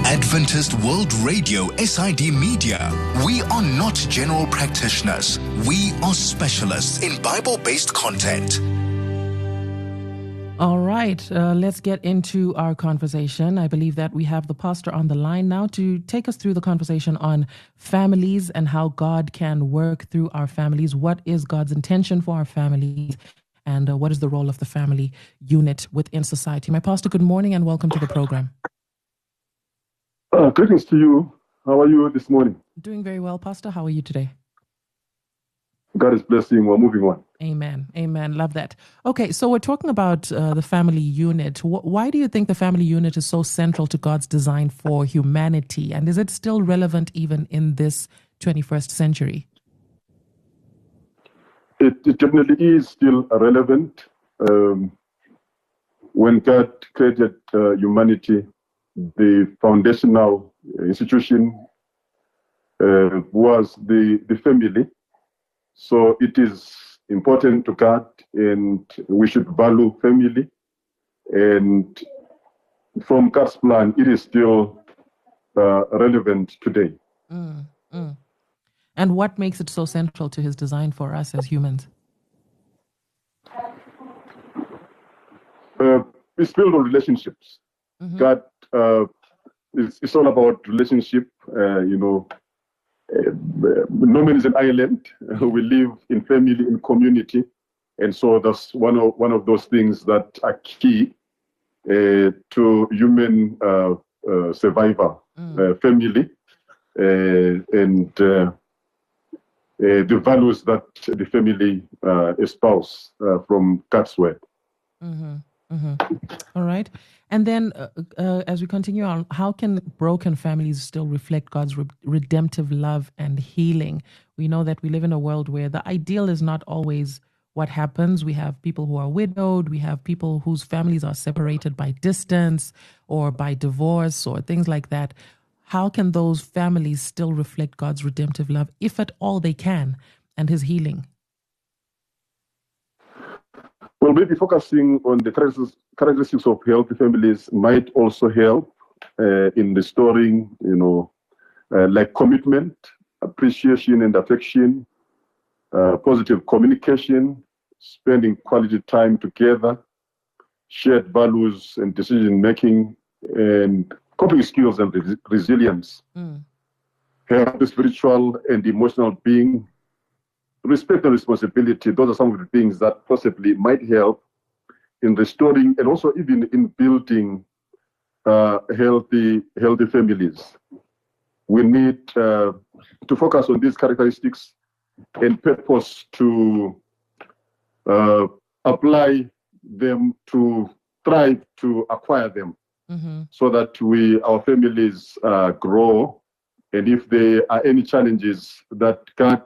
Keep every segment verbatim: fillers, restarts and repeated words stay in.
Adventist World Radio, S I D Media. We are not general practitioners. We are specialists in Bible-based content. All right, uh, let's get into our conversation. I believe that we have the pastor on the line now to take us through the conversation on families and how God can work through our families. What is God's intention for our families? And uh, what is the role of the family unit within society? My pastor, good morning and welcome to the program. Uh, greetings to you. How are you this morning? Doing very well, Pastor. How are you today? God is blessing. We're moving on. Amen. Amen. Love that. Okay, so we're talking about uh, the family unit. W- why do you think the family unit is so central to God's design for humanity? And is it still relevant even in this twenty-first century? It, it definitely is still relevant. Um, when God created uh, humanity, the foundational institution uh, was the, the family. So it is important to God, and we should value family. And from God's plan, it is still uh, relevant today. Mm, mm. And what makes it so central to his design for us as humans? Uh, it's built on relationships. Mm-hmm. God, uh, it's, it's all about relationship. Uh, you know, uh, no man is an island. Uh, we live in family, in community, and so that's one of one of those things that are key uh, to human uh, uh, survival. Mm. Uh, family uh, and uh, uh, the values that the family uh, espouse uh, from God's word. Mm-hmm. Mm-hmm. All right. And then uh, uh, as we continue on, how can broken families still reflect God's re- redemptive love and healing? We know that we live in a world where the ideal is not always what happens. We have people who are widowed. We have people whose families are separated by distance or by divorce or things like that. How can those families still reflect God's redemptive love, if at all they can, and his healing? Well, maybe focusing on the characteristics of healthy families might also help uh, in restoring, you know, uh, like commitment, appreciation and affection, uh, positive communication, spending quality time together, shared values and decision-making, and coping skills and res- resilience, mm. healthy spiritual and emotional being, respect and responsibility. Those are some of the things that possibly might help in restoring and also even in building uh, healthy healthy families. We need uh, to focus on these characteristics and purpose to uh, apply them to strive to acquire them, mm-hmm. so that we our families uh, grow, and if there are any challenges, that God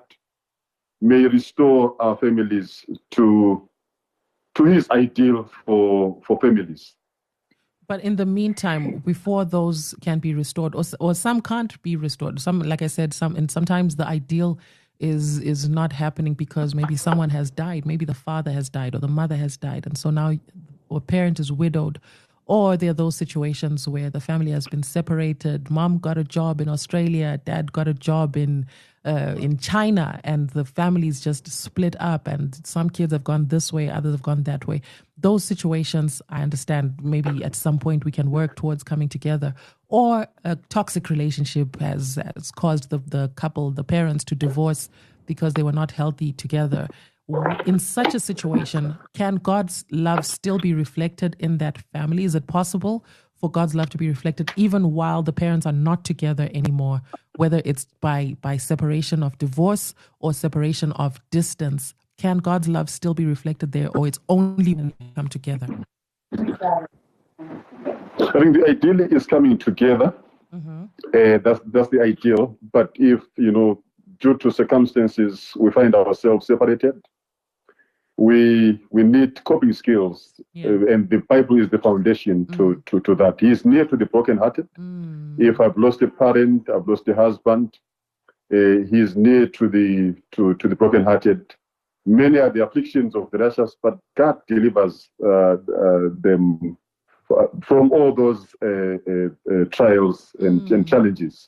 may restore our families to to his ideal for for families. But in the meantime, before those can be restored, or or some can't be restored. Some, like I said, some and sometimes the ideal is is not happening because maybe someone has died, maybe the father has died or the mother has died, and so now a parent is widowed. Or there are those situations where the family has been separated. Mom got a job in Australia, dad got a job in uh, in China, and the family's just split up. And some kids have gone this way, others have gone that way. Those situations, I understand, maybe at some point we can work towards coming together. Or a toxic relationship has, has caused the, the couple, the parents, to divorce because they were not healthy together. In such a situation, can God's love still be reflected in that family? Is it possible for God's love to be reflected even while the parents are not together anymore, whether it's by, by separation of divorce or separation of distance? Can God's love still be reflected there, or it's only when they come together? I think the ideal is coming together. Mm-hmm. Uh, that's, that's the ideal. But if, you know, due to circumstances, we find ourselves separated, we we need coping skills, yeah. uh, and the Bible is the foundation mm. to, to, to that. He is near to the brokenhearted. Mm. If I've lost a parent, I've lost a husband, uh, he is near to the to, to the brokenhearted. Many are the afflictions of the righteous, but God delivers uh, uh, them from all those uh, uh, uh, trials and, mm. and challenges.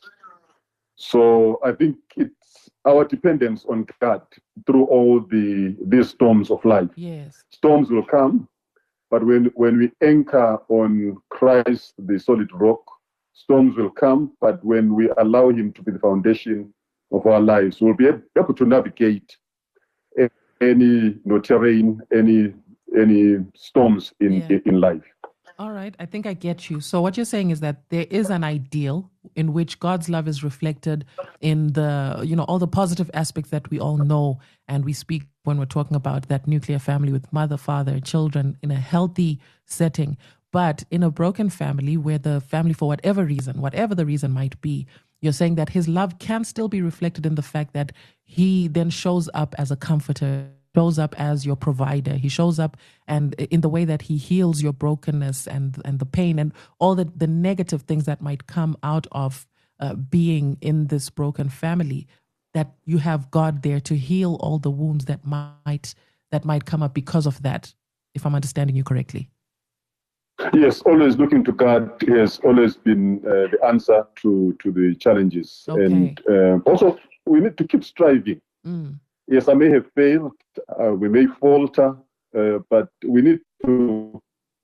So I think it's our dependence on God through all the these storms of life. Yes. Storms will come, but when, when we anchor on Christ, the solid rock, storms will come, but when we allow him to be the foundation of our lives, we'll be able to navigate any you know, terrain, any any storms in, yeah. in life. All right, I think I get you. So what you're saying is that there is an ideal in which God's love is reflected in the, you know, all the positive aspects that we all know and we speak when we're talking about that nuclear family with mother, father, children in a healthy setting. But in a broken family where the family, for whatever reason, whatever the reason might be, you're saying that his love can still be reflected in the fact that he then shows up as a comforter, shows up as your provider. He shows up and in the way that he heals your brokenness and, and the pain and all the, the negative things that might come out of uh, being in this broken family, that you have God there to heal all the wounds that might that might come up because of that, if I'm understanding you correctly. Yes, always looking to God has always been uh, the answer to, to the challenges. Okay. And uh, also, we need to keep striving. Mm. Yes, I may have failed, uh, we may falter, uh, but we need to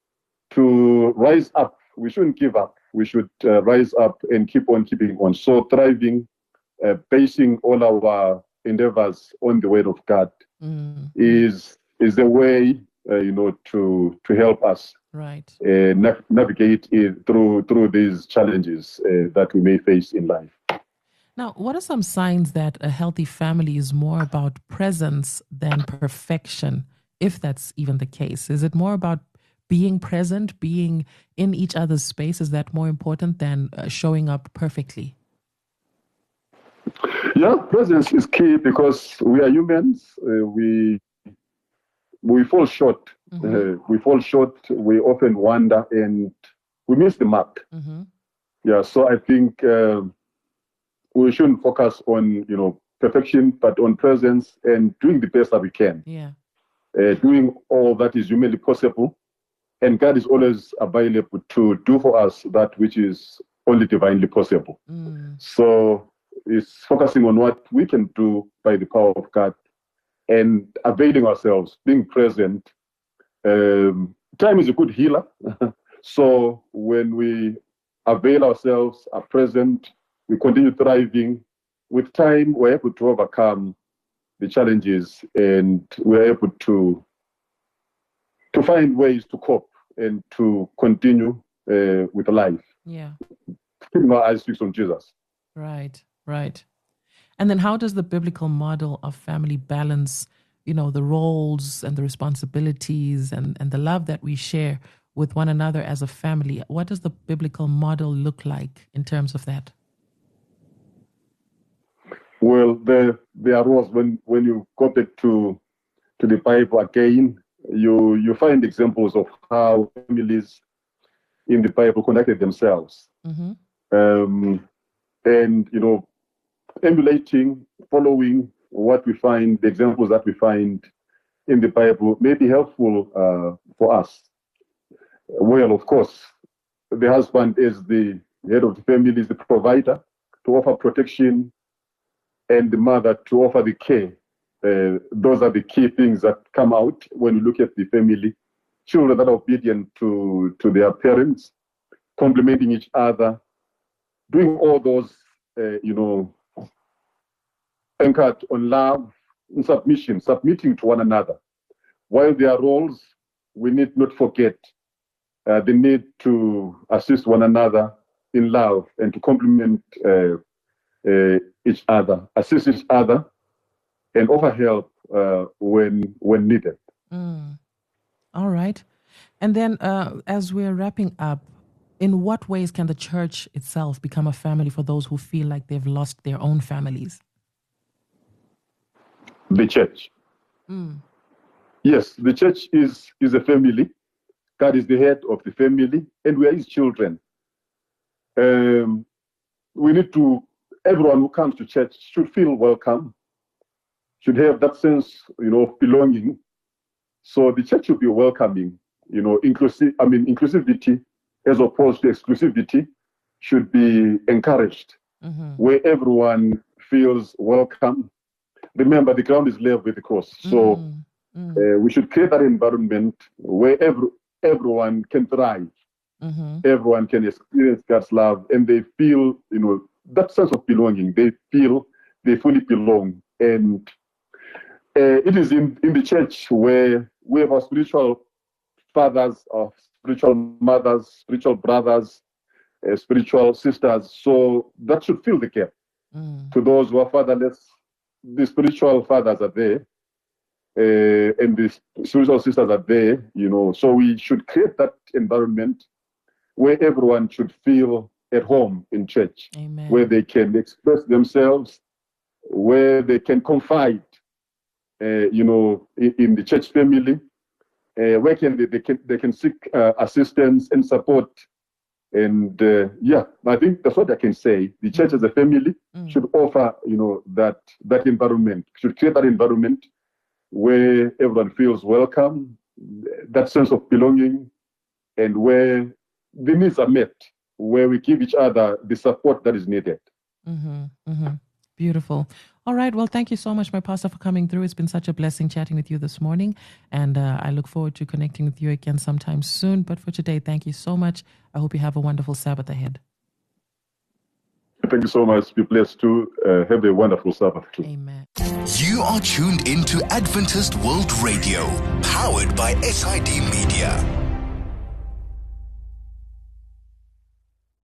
to rise up. We shouldn't give up. We should uh, rise up and keep on keeping on. So thriving, uh, basing all our endeavors on the word of God mm. is is the way, uh, you know, to to help us right uh, na- navigate it through through these challenges uh, that we may face in life. Now, what are some signs that a healthy family is more about presence than perfection, if that's even the case? Is it more about being present, being in each other's space? Is that more important than uh, showing up perfectly? Yeah, presence is key because we are humans. Uh, we we fall short. Mm-hmm. Uh, we fall short. We often wander and we miss the mark. Mm-hmm. Yeah, so I think uh, we shouldn't focus on, you know, perfection, but on presence and doing the best that we can. Yeah, uh, doing all that is humanly possible, and God is always available to do for us that which is only divinely possible. Mm. So it's focusing on what we can do by the power of God and availing ourselves, being present. Um, time is a good healer. So when we avail ourselves, are present, we continue thriving. With time, we're able to overcome the challenges and we're able to to find ways to cope and to continue uh, with life. Yeah. Keeping our eyes fixed on Jesus. Right, right. And then how does the biblical model of family balance, you know, the roles and the responsibilities and, and the love that we share with one another as a family? What does the biblical model look like in terms of that? Well, there, there are roles. When, when you go back to, to the Bible again, you, you find examples of how families in the Bible conducted themselves. Mm-hmm. Um, and, you know, emulating, following what we find, the examples that we find in the Bible may be helpful uh, for us. Well, of course, the husband is the head of the family, is the provider to offer protection, and the mother to offer the care. Uh, those are the key things that come out when we look at the family. Children that are obedient to, to their parents, complementing each other, doing all those, uh, you know, anchored on love and submission, submitting to one another. While there are roles, we need not forget uh, the need to assist one another in love and to complement uh, uh, each other, assist each other, and offer help uh, when when needed. Mm. All right. And then uh, as we're wrapping up, in what ways can the church itself become a family for those who feel like they've lost their own families? The church. Mm. Yes, the church is, is a family. God is the head of the family, and we are his children. Um, we need to, everyone who comes to church should feel welcome, should have that sense, you know, of belonging. So the church should be welcoming. you know, inclusive, I mean, inclusivity as opposed to exclusivity should be encouraged, mm-hmm. where everyone feels welcome. Remember, the ground is level with the cross. So mm-hmm. uh, we should create that environment where every, everyone can thrive. Mm-hmm. Everyone can experience God's love, and they feel, you know, that sense of belonging. They feel they fully belong. And uh, it is in, in the church where we have our spiritual fathers, our spiritual mothers, spiritual brothers, uh, spiritual sisters. So that should fill the gap. Mm. To those who are fatherless, the spiritual fathers are there, uh, and the spiritual sisters are there, you know. So we should create that environment where everyone should feel at home in church. Amen. Where they can express themselves, where they can confide, uh, you know, in, in the church family, uh, where can they, they can they can seek uh, assistance and support. And uh, yeah, I think that's what I can say. The church as a family mm. should offer, you know, that that environment, should create that environment where everyone feels welcome, that sense of belonging, and where the needs are met, where we give each other the support that is needed. Mm-hmm, mm-hmm. Beautiful. All right. Well, thank you so much, my pastor, for coming through. It's been such a blessing chatting with you this morning. And uh, I look forward to connecting with you again sometime soon. But for today, thank you so much. I hope you have a wonderful Sabbath ahead. Thank you so much. Be blessed too. Uh, have a wonderful Sabbath too. Amen. You are tuned into Adventist World Radio, powered by S I D Media.